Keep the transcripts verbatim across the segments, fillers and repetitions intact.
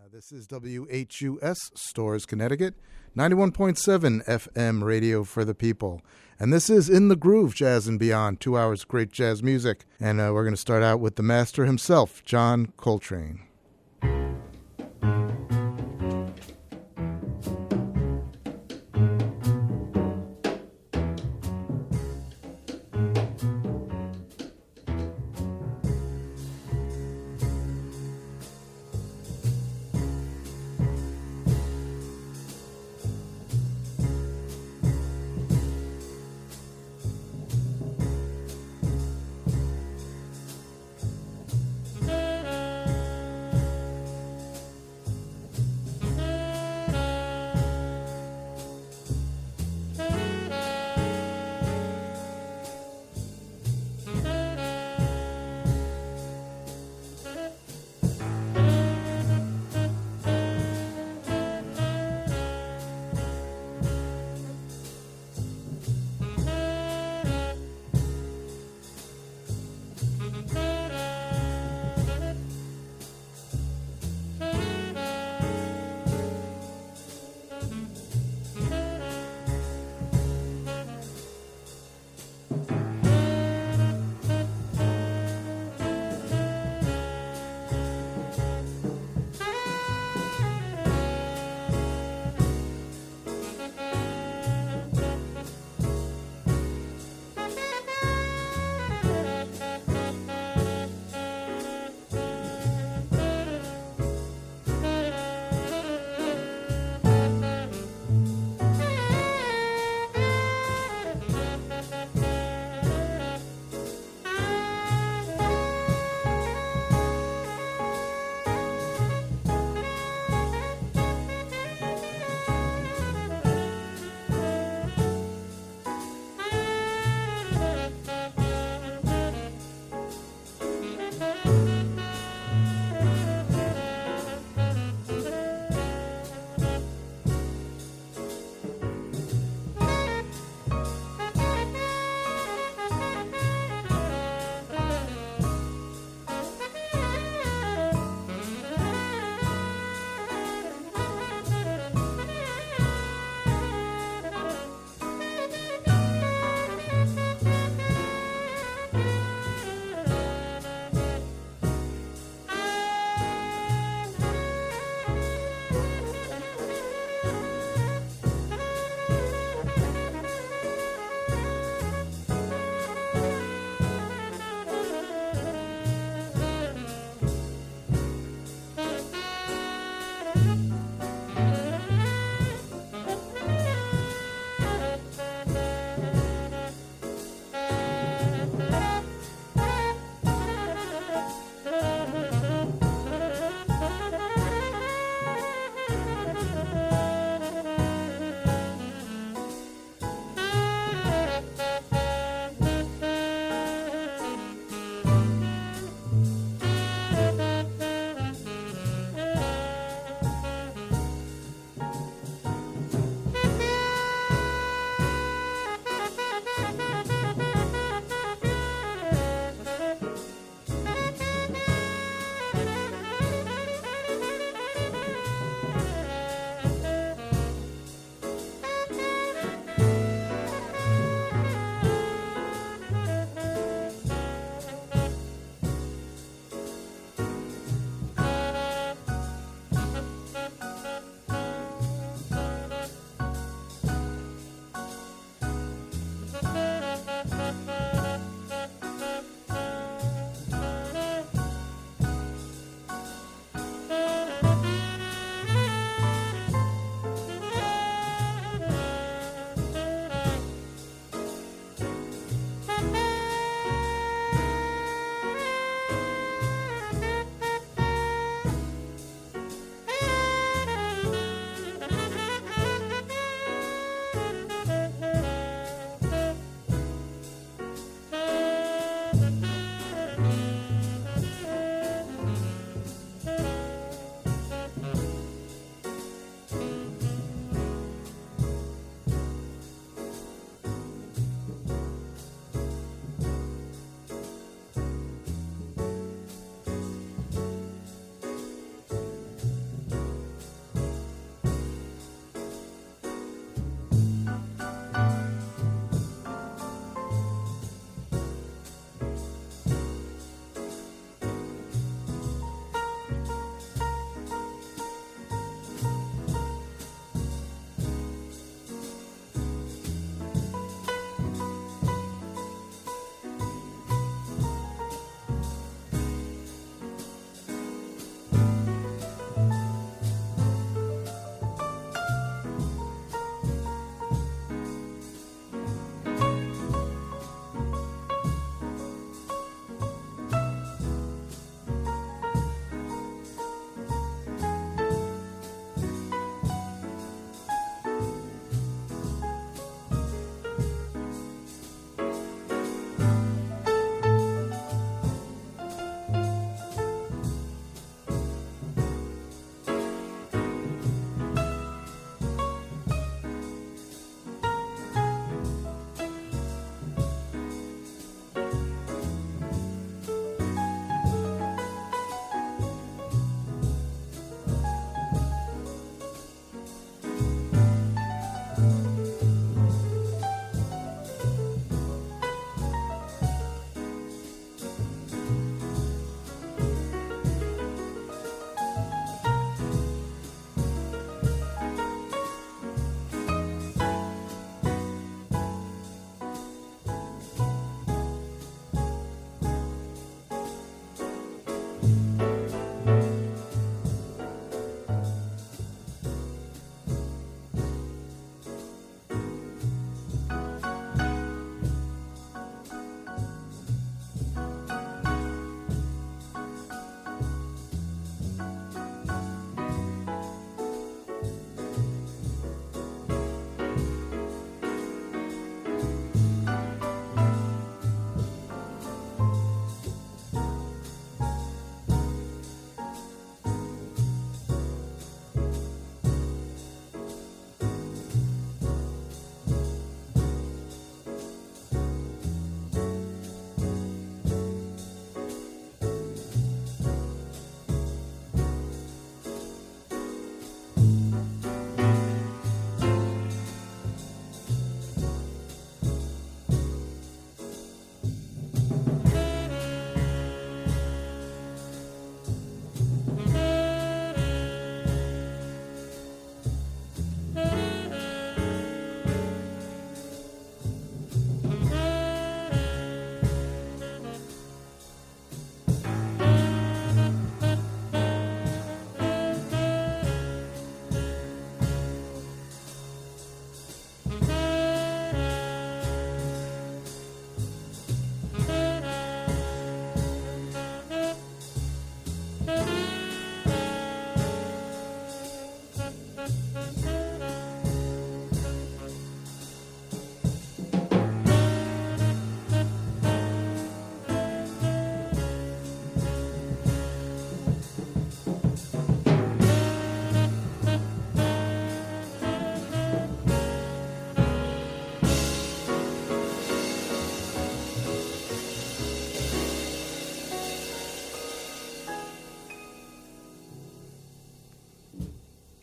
This is W H U S, Storrs, Connecticut, ninety-one point seven F M radio for the people. And this is In the Groove, Jazz and Beyond, two hours of great jazz music. And uh, we're going to start out with the master himself, John Coltrane.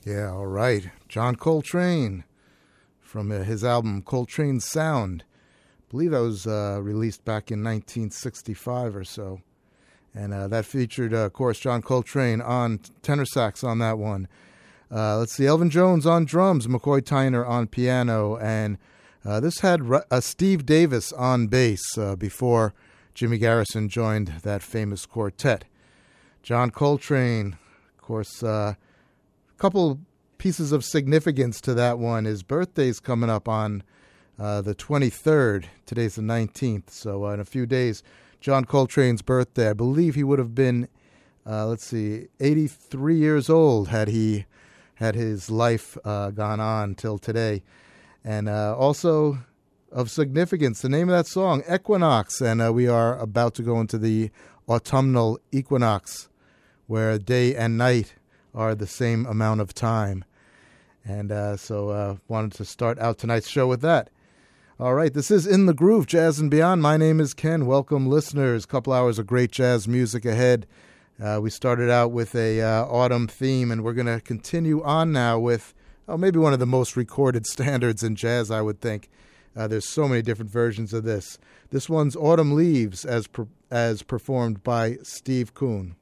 Yeah, all right. John Coltrane from uh, his album Coltrane's Sound. I believe that was uh, released back in nineteen sixty-five or so. And uh, that featured, uh, of course, John Coltrane on tenor sax on that one. Uh, let's see, Elvin Jones on drums, McCoy Tyner on piano, and uh, this had uh, Steve Davis on bass uh, before Jimmy Garrison joined that famous quartet. John Coltrane, of course, uh, a couple pieces of significance to that one. His birthday's coming up on uh, the twenty-third. Today's the nineteenth, so uh, in a few days, John Coltrane's birthday. I believe he would have been, uh, let's see, eighty-three years old had he had his life uh, gone on till today. And uh, also of significance, the name of that song, Equinox, and uh, we are about to go into the autumnal equinox, where day and night are the same amount of time. And uh, so uh, wanted to start out tonight's show with that. All right, this is In the Groove, Jazz and Beyond. My name is Ken. Welcome, listeners. A couple hours of great jazz music ahead. Uh, we started out with a uh, autumn theme, and we're going to continue on now with oh, maybe one of the most recorded standards in jazz, I would think. Uh, there's so many different versions of this. This one's Autumn Leaves, as per- as performed by Steve Kuhn.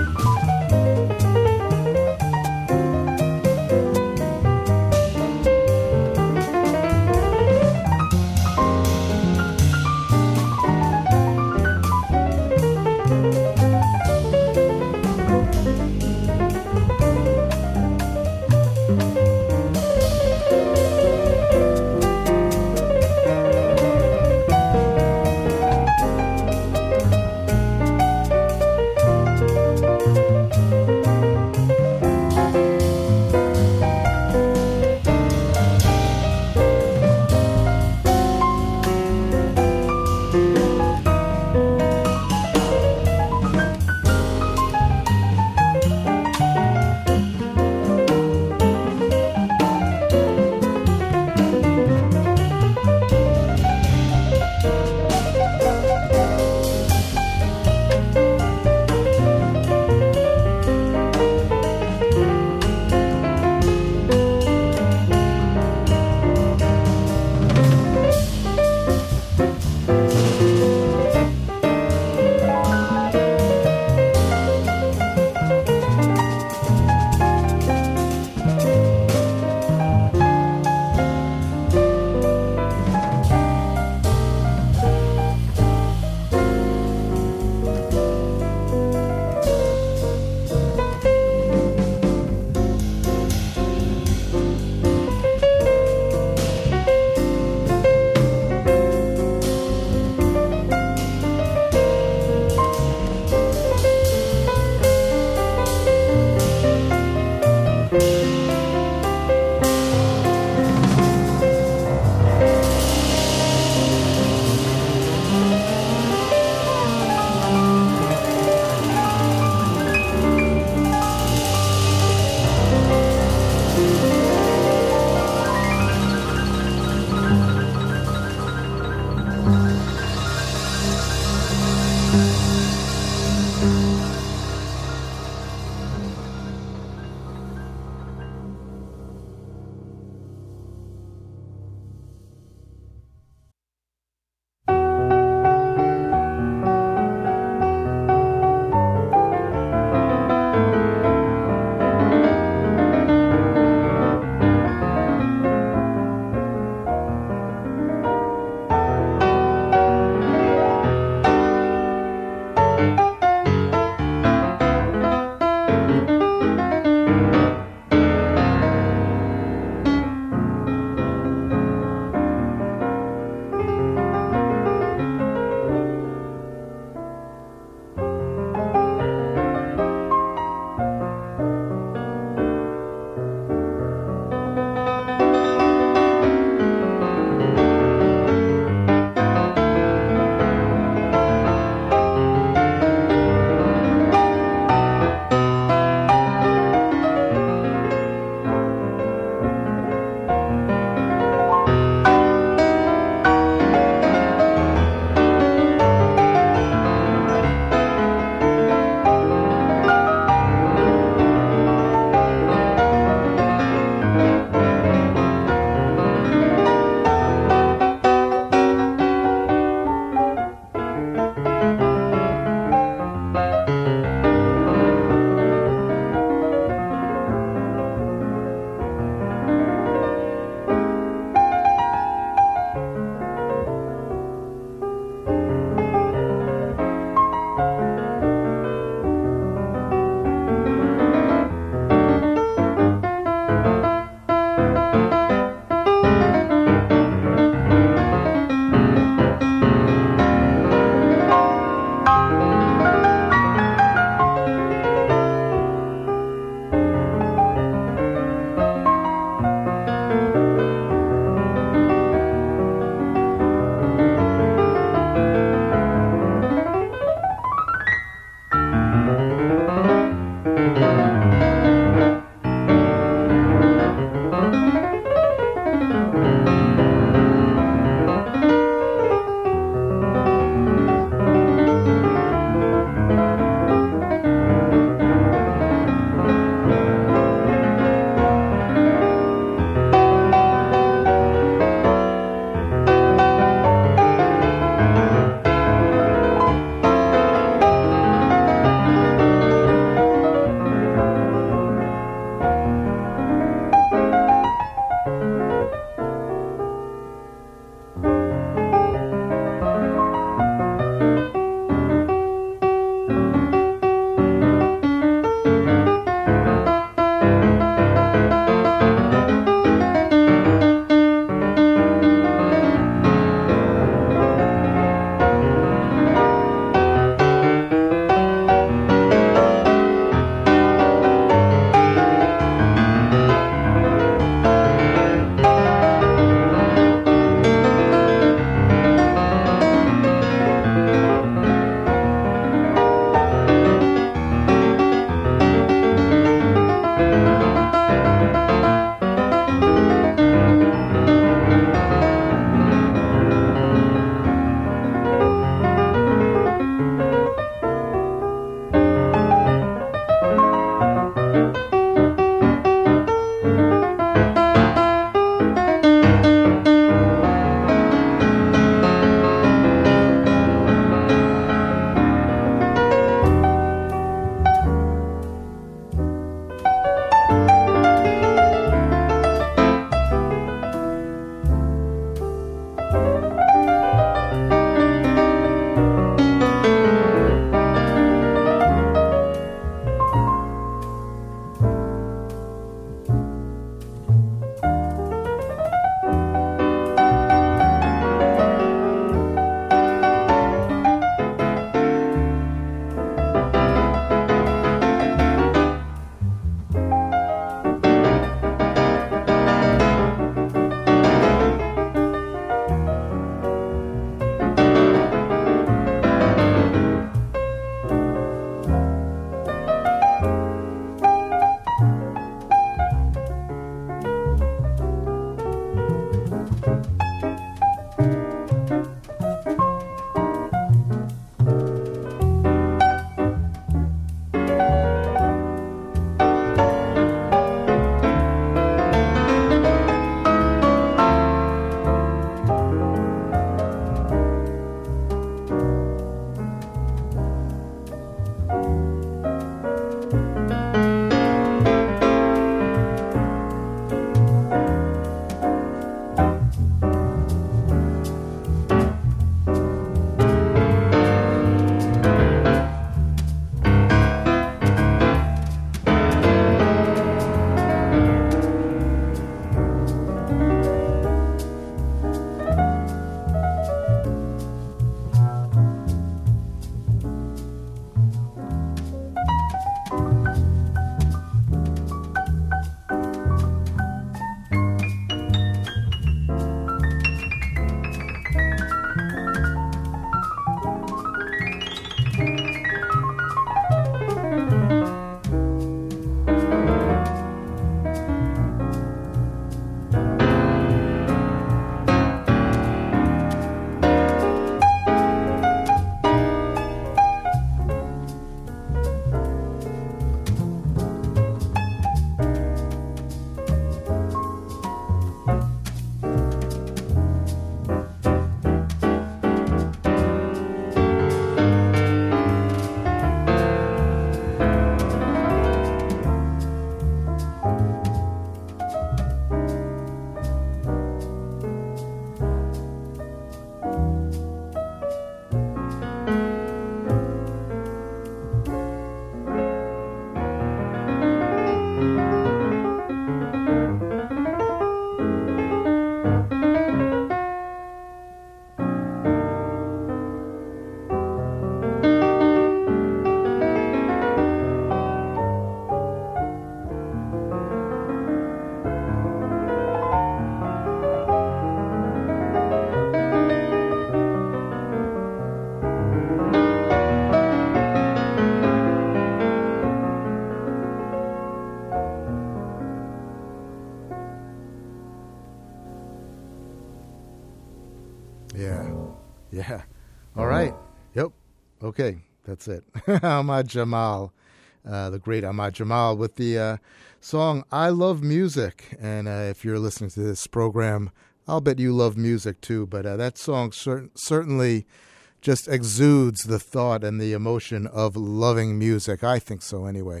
Yeah. All right. Yep. Okay. That's it. Ahmad Jamal, uh, the great Ahmad Jamal, with the uh, song I Love Music. And uh, if you're listening to this program, I'll bet you love music too. But uh, that song cer- certainly just exudes the thought and the emotion of loving music. I think so anyway.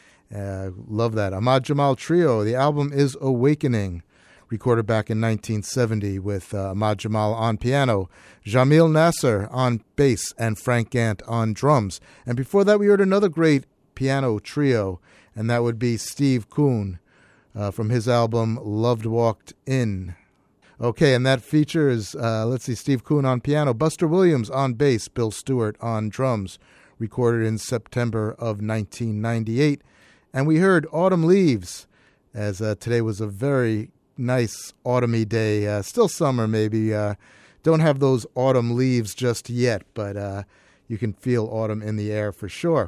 Uh, love that. Ahmad Jamal Trio. The album is Awakening, recorded back in nineteen seventy with uh, Ahmad Jamal on piano, Jamil Nasser on bass, and Frank Gant on drums. And before that, we heard another great piano trio, and that would be Steve Kuhn uh, from his album Loved Walked In. Okay, and that features, uh, let's see, Steve Kuhn on piano, Buster Williams on bass, Bill Stewart on drums, recorded in September of nineteen ninety-eight. And we heard Autumn Leaves, as uh, today was a very nice autumny day. Uh, still summer, maybe. Uh, don't have those autumn leaves just yet, but uh, you can feel autumn in the air for sure.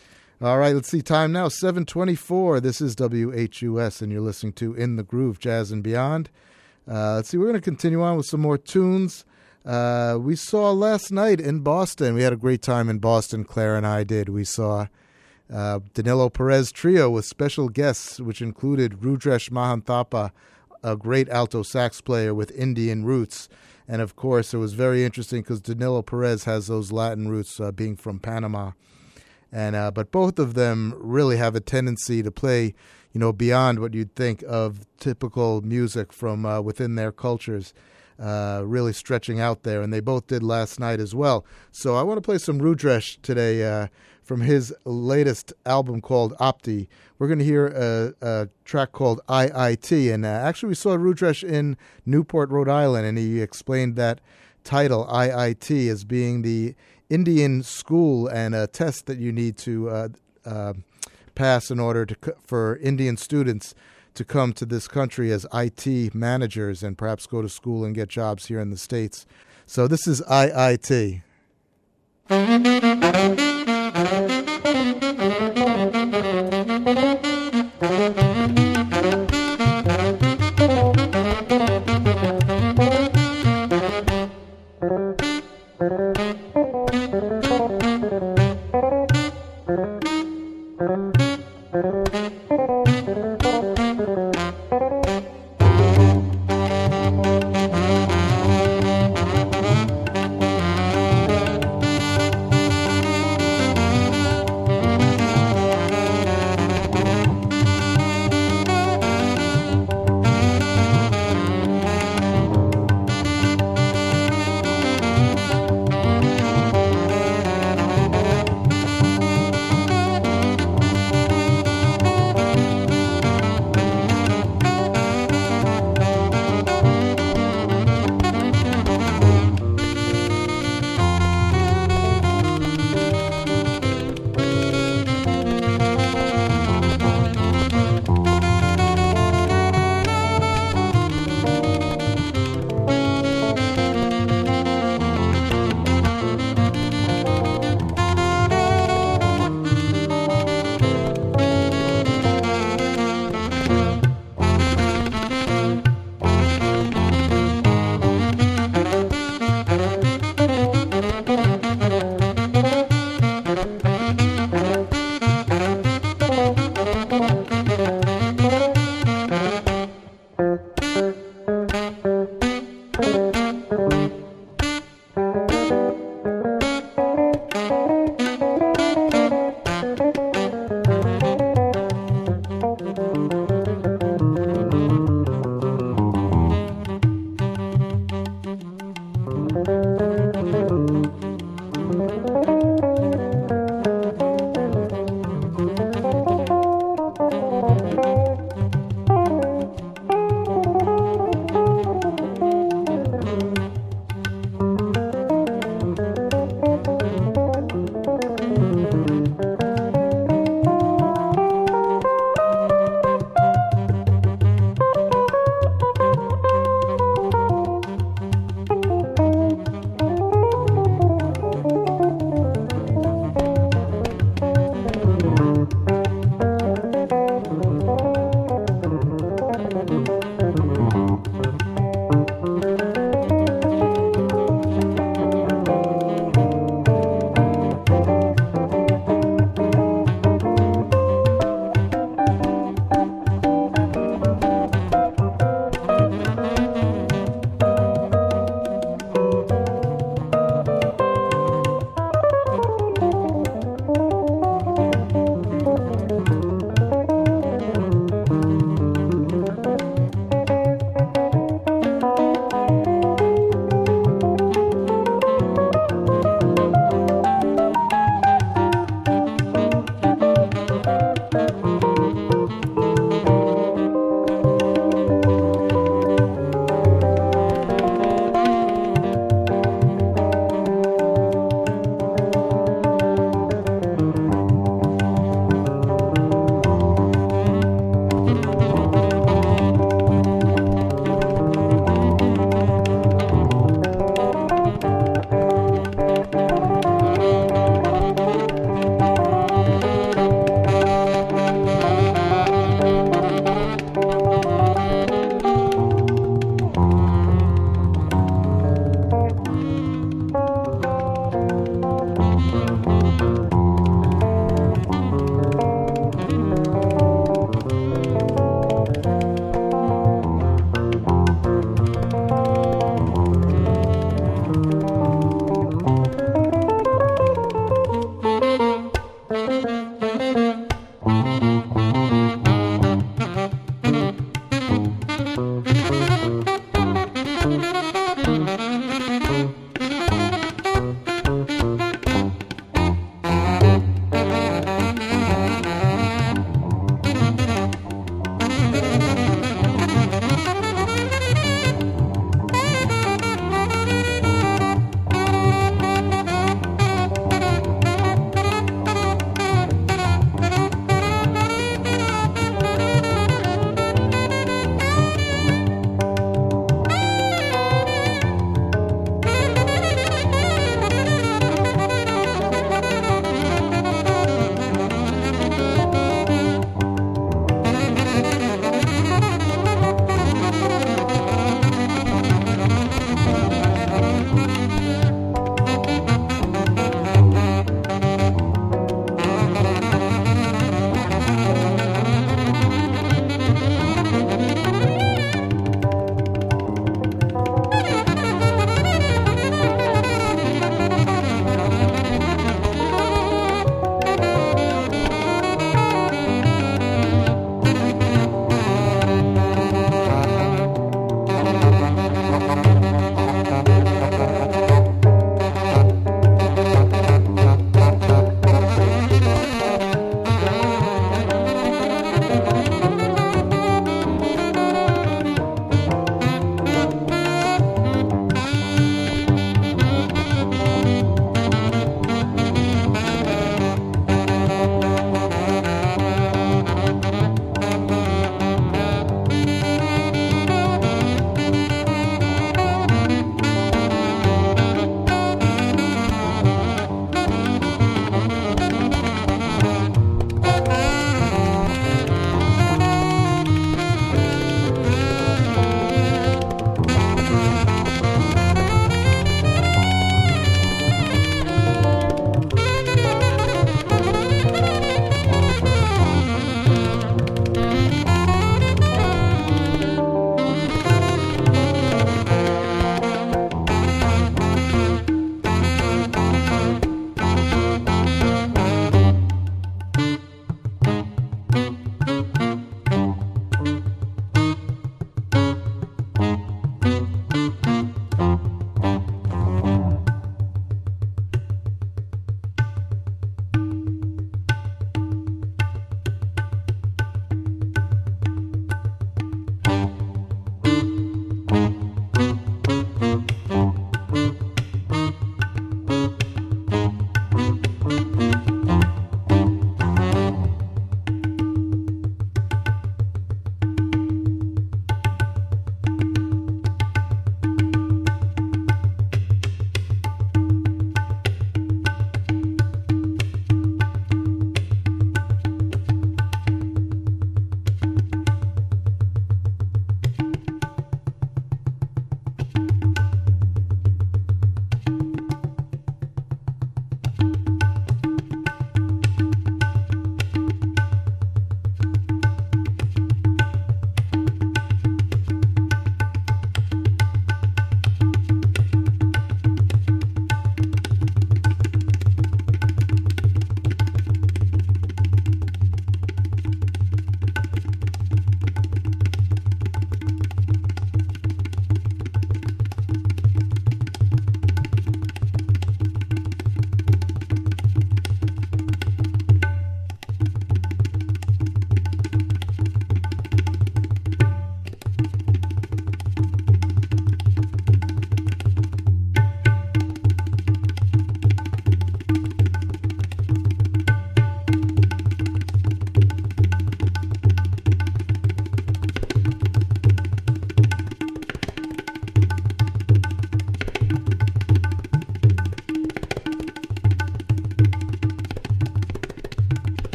All right, let's see. Time now, seven twenty-four. This is W H U S, and you're listening to In the Groove, Jazz and Beyond. Uh, let's see, we're going to continue on with some more tunes. Uh, we saw last night in Boston. We had a great time in Boston, Claire and I did. We saw uh, Danilo Perez Trio with special guests, which included Rudresh Mahanthappa, a great alto sax player with Indian roots. And, of course, it was very interesting because Danilo Perez has those Latin roots, uh, being from Panama. And uh, but both of them really have a tendency to play, you know, beyond what you'd think of typical music from uh, within their cultures, uh, really stretching out there. And they both did last night as well. So I want to play some Rudresh today uh, from his latest album called Opti. We're going to hear a, a track called I I T. And uh, actually we saw Rudresh in Newport, Rhode Island, and he explained that title, I I T, as being the Indian school and a test that you need to uh, uh, pass in order to for Indian students to come to this country as I T managers and perhaps go to school and get jobs here in the States. So this is I I T.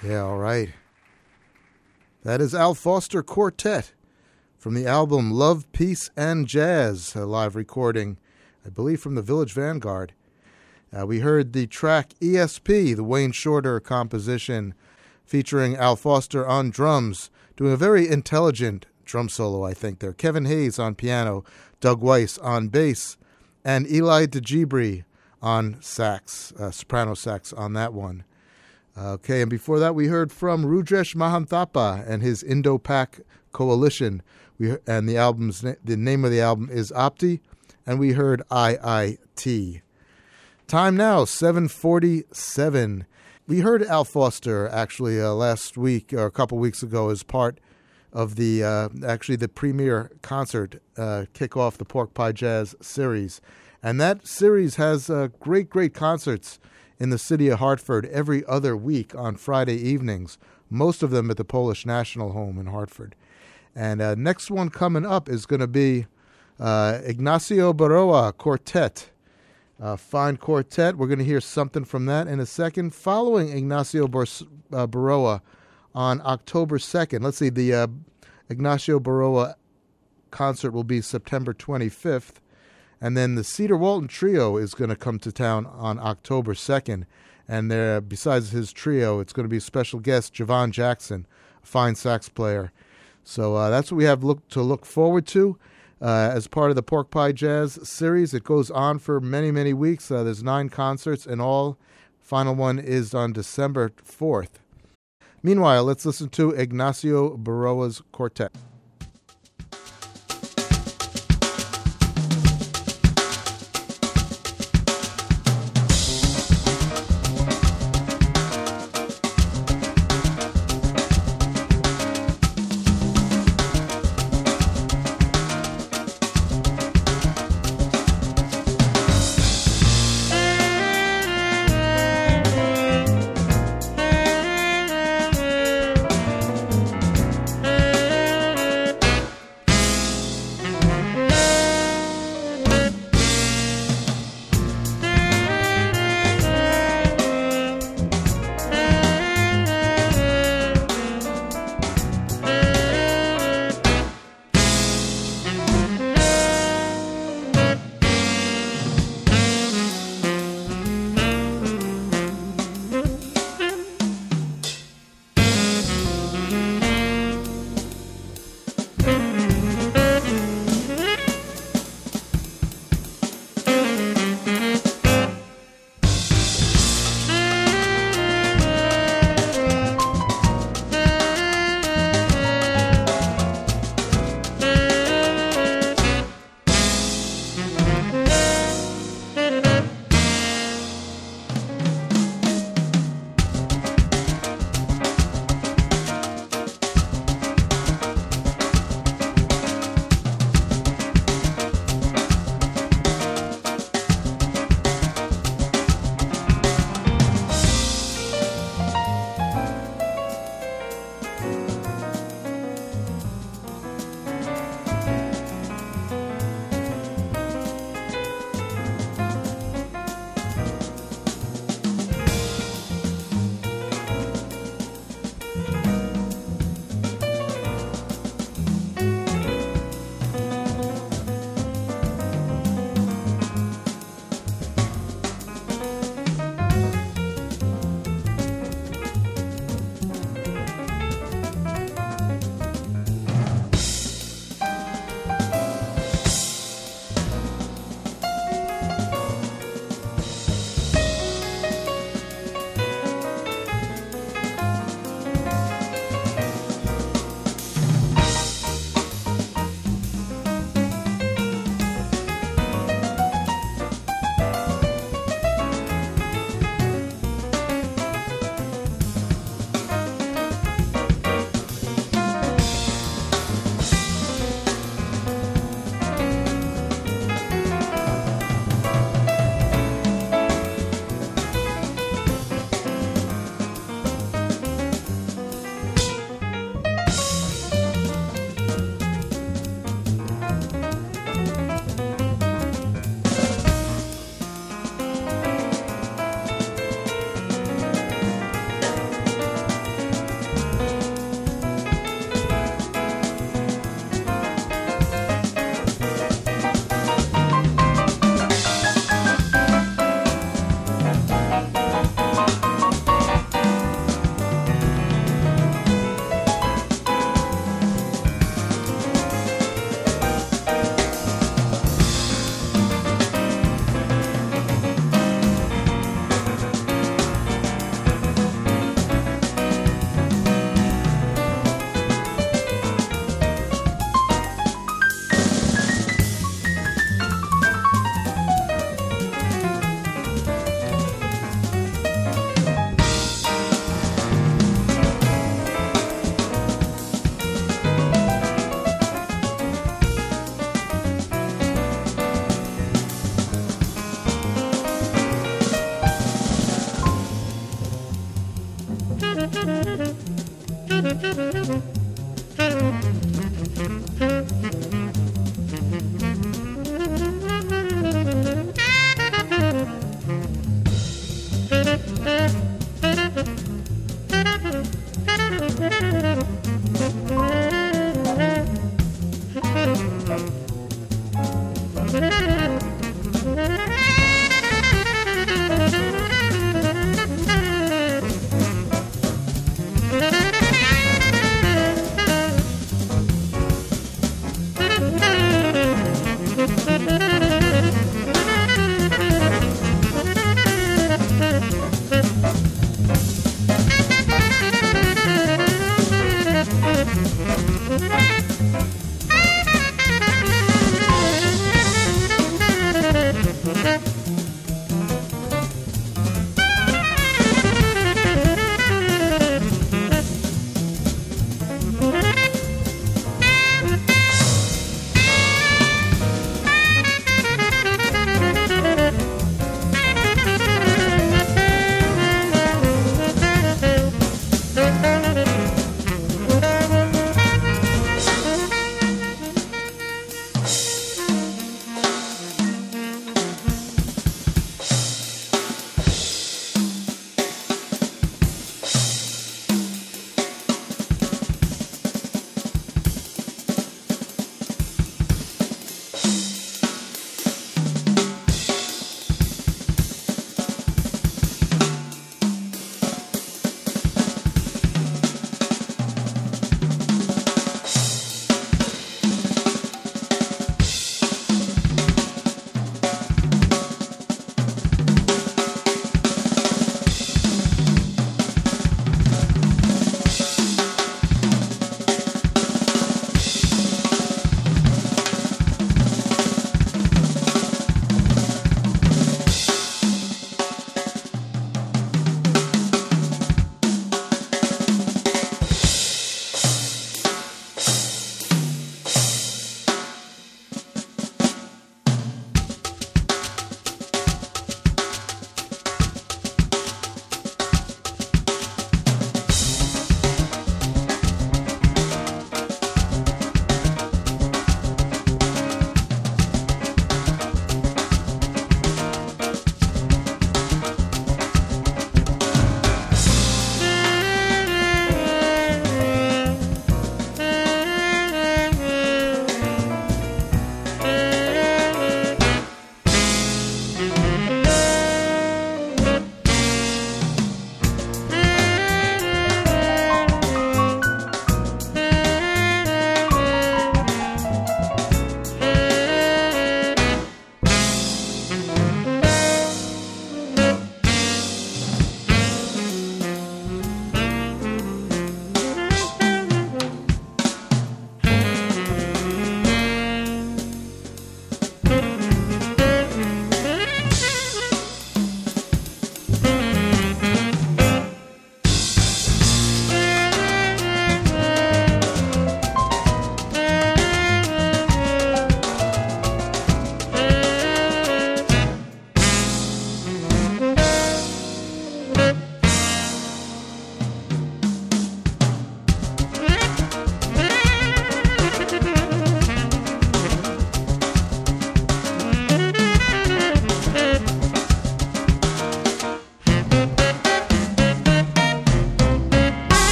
Yeah, all right. That is Al Foster Quartet from the album Love, Peace, and Jazz, a live recording, I believe, from the Village Vanguard. Uh, we heard the track E S P, the Wayne Shorter composition, featuring Al Foster on drums, doing a very intelligent drum solo, I think, there. Kevin Hayes on piano, Doug Weiss on bass, and Eli DeGibri on sax, uh, soprano sax on that one. Okay, and before that we heard from Rujesh Mahanthappa and his Indo-Pak Coalition. We and the album's the name of the album is Opti, and we heard I I T. Time now seven forty-seven. We heard Al Foster actually uh, last week or a couple weeks ago as part of the uh, actually the premiere concert uh, kick off the Pork Pie Jazz series, and that series has uh, great great concerts in the city of Hartford every other week on Friday evenings, most of them at the Polish National Home in Hartford. And uh, next one coming up is going to be uh, Ignacio Baroa Quartet. Uh, fine quartet. We're going to hear something from that in a second. Following Ignacio Bar- uh, Baroa on October second. Let's see, the uh, Ignacio Baroa concert will be September twenty-fifth. And then the Cedar Walton Trio is going to come to town on October second. And there, besides his trio, it's going to be special guest Javon Jackson, a fine sax player. So uh, that's what we have look, to look forward to uh, as part of the Pork Pie Jazz series. It goes on for many, many weeks. Uh, there's nine concerts in all. Final one is on December fourth. Meanwhile, let's listen to Ignacio Baroa's Quartet.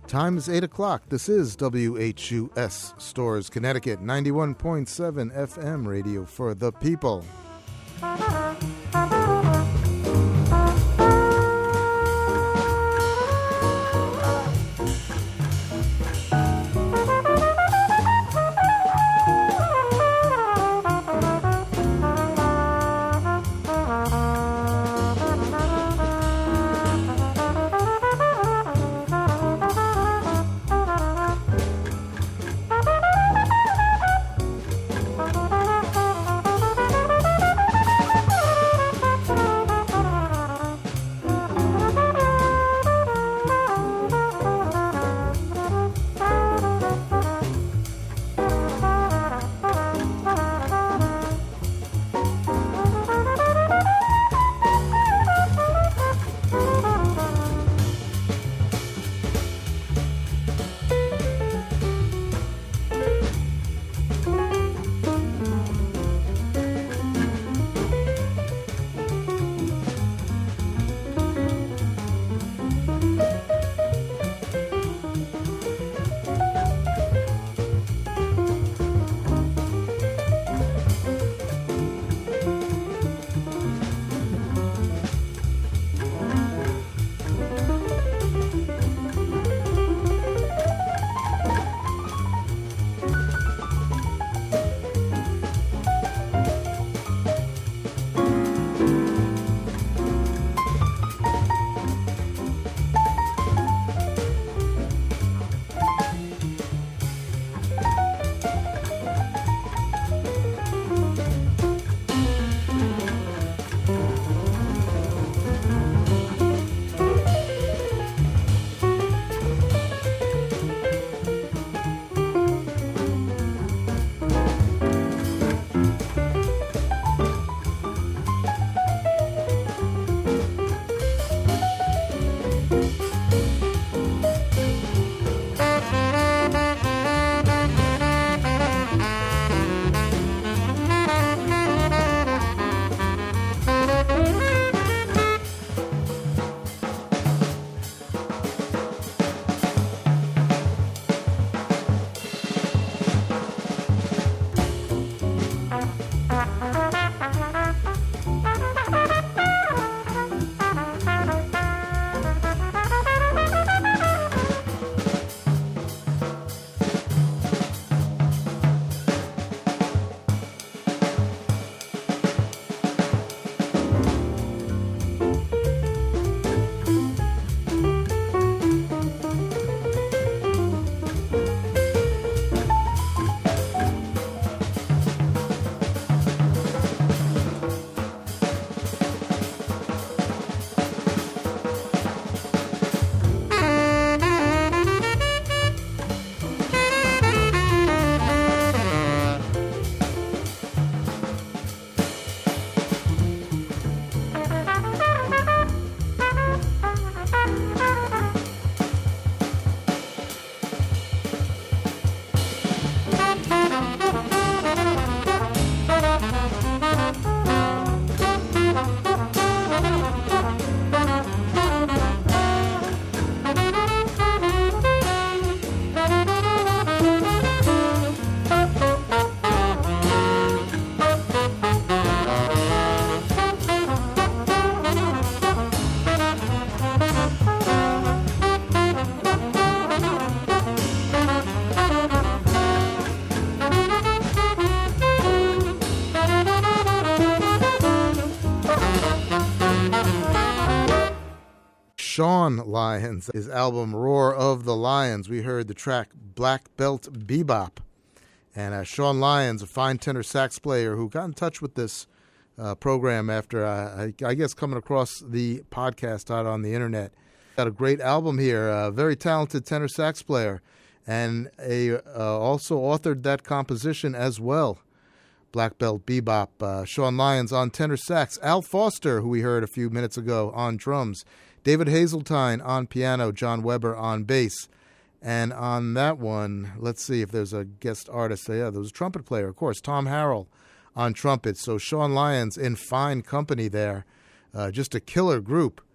Time is eight o'clock. This is W H U S Stores, Connecticut, ninety-one point seven F M radio for the people. Sean Lyons, his album Roar of the Lions. We heard the track Black Belt Bebop. And uh, Sean Lyons, a fine tenor sax player who got in touch with this uh, program after, uh, I, I guess, coming across the podcast out on the internet. Got a great album here, a very talented tenor sax player, and a uh, also authored that composition as well. Black Belt Bebop. Uh, Sean Lyons on tenor sax. Al Foster, who we heard a few minutes ago, on drums. David Hazeltine on piano. John Weber on bass. And on that one, let's see if there's a guest artist. Yeah, there was a trumpet player, of course, Tom Harrell on trumpet. So Sean Lyons in fine company there. Uh, just a killer group.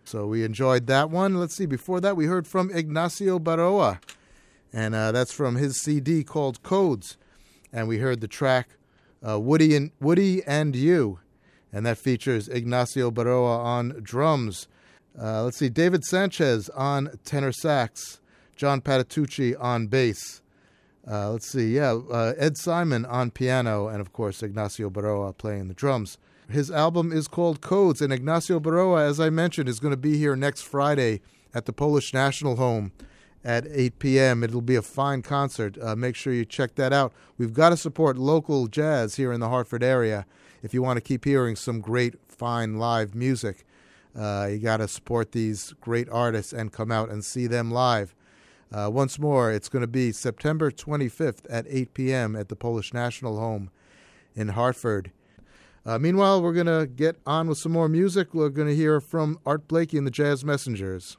So we enjoyed that one. Let's see, before that we heard from Ignacio Baroa, and uh, that's from his C D called Codes. And we heard the track uh, Woody and Woody and You, and that features Ignacio Baroa on drums. Uh, let's see, David Sanchez on tenor sax, John Patitucci on bass. Uh, let's see, yeah, uh, Ed Simon on piano, and of course Ignacio Baroa playing the drums. His album is called Codes, and Ignacio Baroa, as I mentioned, is going to be here next Friday at the Polish National Home at eight p.m. It'll be a fine concert. Uh, make sure you check that out. We've got to support local jazz here in the Hartford area if you want to keep hearing some great, fine live music. Uh, you got to support these great artists and come out and see them live. Uh, once more, it's going to be September twenty-fifth at eight p.m. at the Polish National Home in Hartford. Uh, meanwhile, we're going to get on with some more music. We're going to hear from Art Blakey and the Jazz Messengers.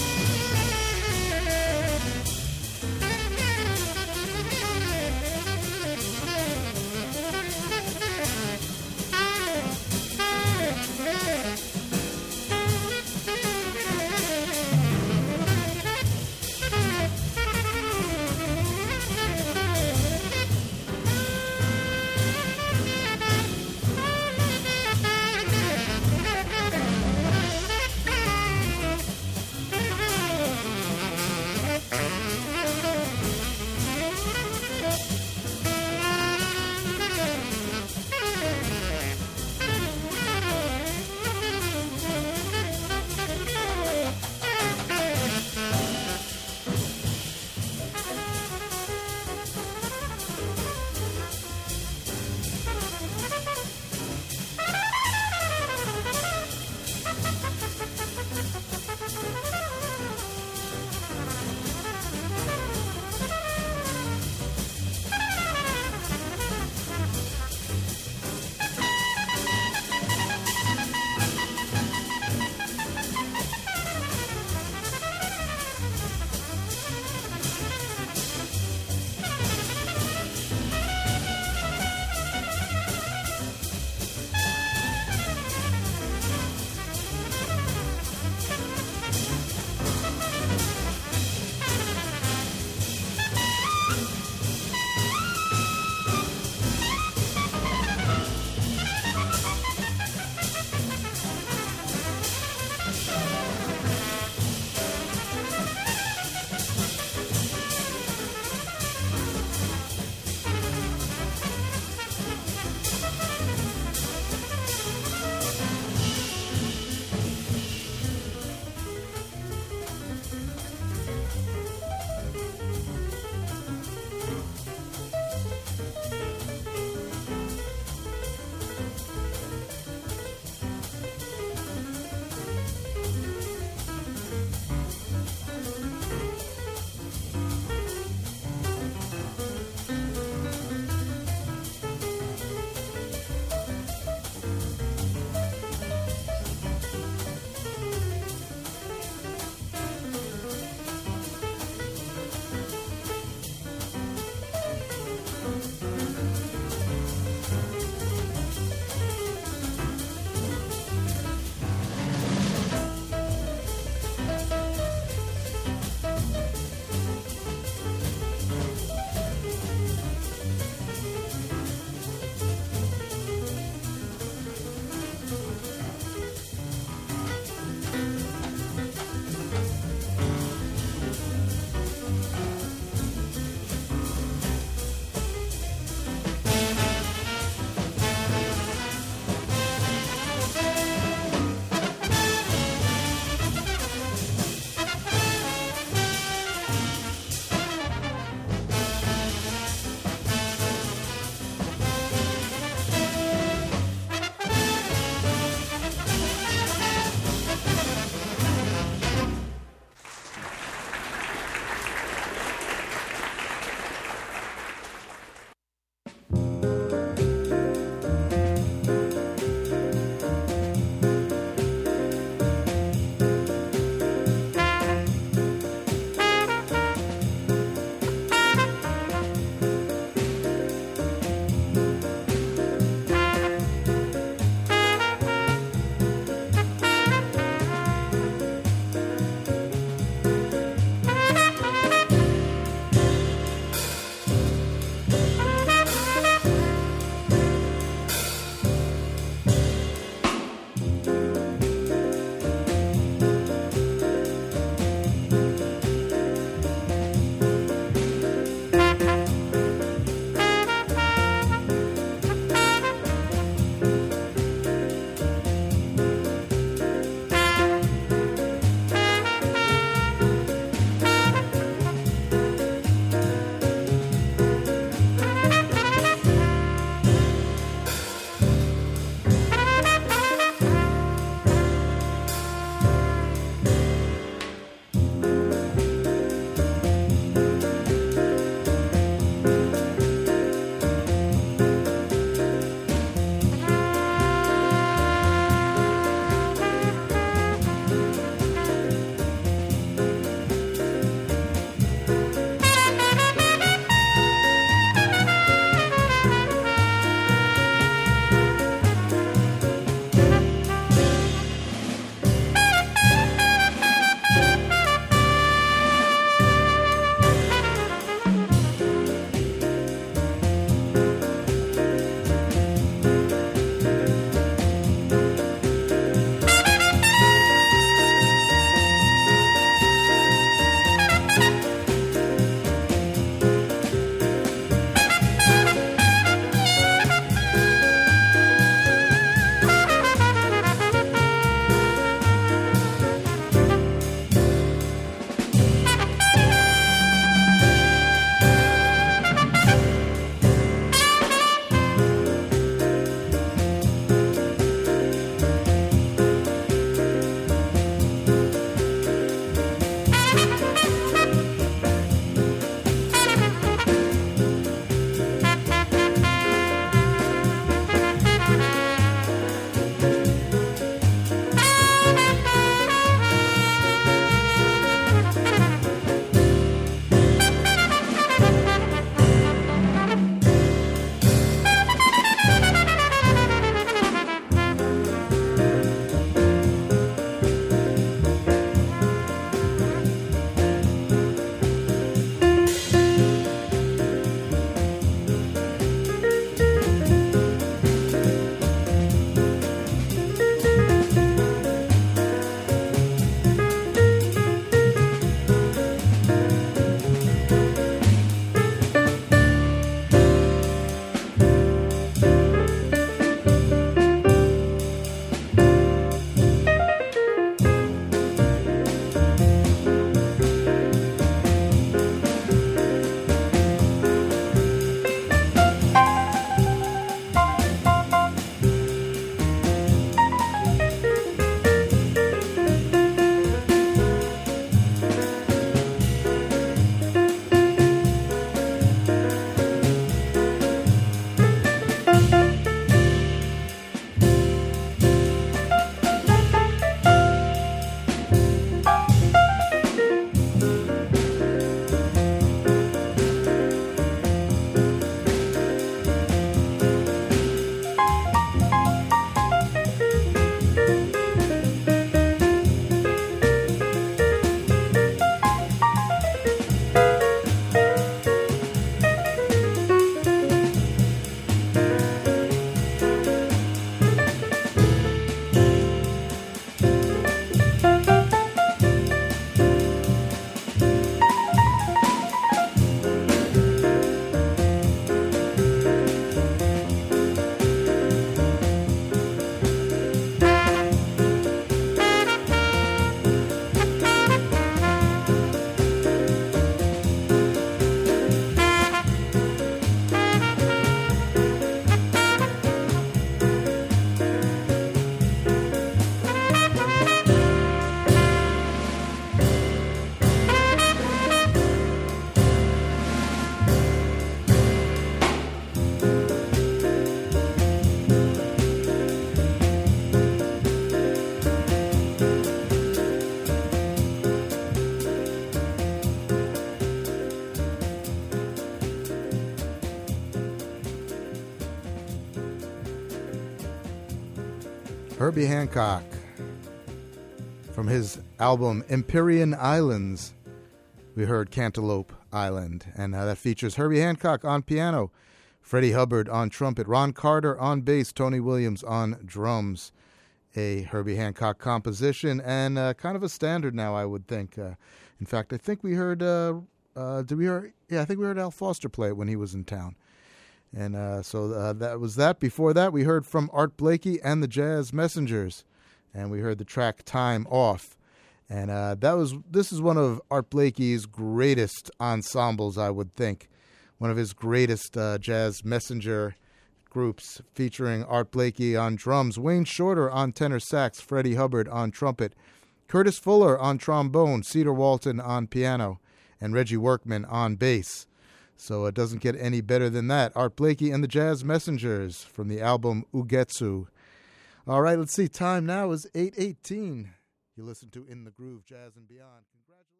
Herbie Hancock from his album Empyrean Islands. We heard Cantaloupe Island, and uh, that features Herbie Hancock on piano, Freddie Hubbard on trumpet, Ron Carter on bass, Tony Williams on drums. A Herbie Hancock composition, and uh, kind of a standard now, I would think. Uh, in fact, I think we heard, uh, uh, did we hear, yeah, I think we heard Al Foster play it when he was in town. And uh, so uh, that was that. Before that, we heard from Art Blakey and the Jazz Messengers, and we heard the track Time Off. And uh, that was this is one of Art Blakey's greatest ensembles, I would think. One of his greatest uh, jazz messenger groups, featuring Art Blakey on drums, Wayne Shorter on tenor sax, Freddie Hubbard on trumpet, Curtis Fuller on trombone, Cedar Walton on piano, and Reggie Workman on bass. So it doesn't get any better than that. Art Blakey and the Jazz Messengers from the album Ugetsu. All right, let's see. Time now is eight eighteen. You listen to In the Groove, Jazz and Beyond. Congratulations.